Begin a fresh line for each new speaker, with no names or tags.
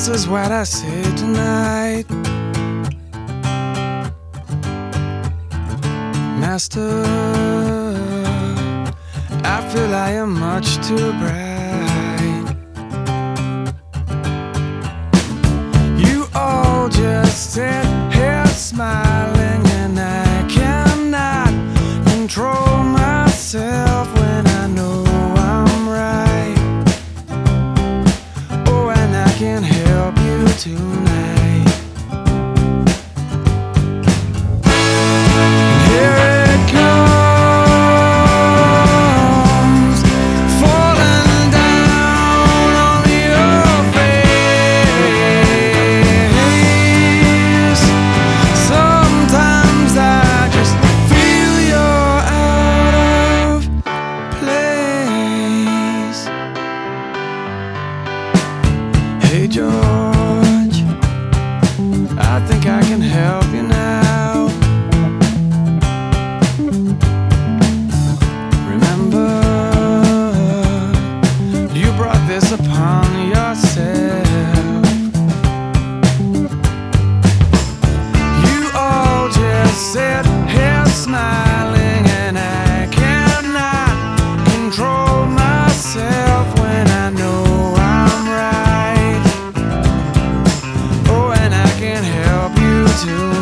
This is what I say tonight. Master, I feel I am much too bright. You all just sit here smiling, and I cannot control myself when I know I'm right. Oh, and I can help you tonight. Hey George, I think I can help you now. Remember, you brought this upon yourself. You all just sit here smiling, and I cannot control myself when I know I'm right. To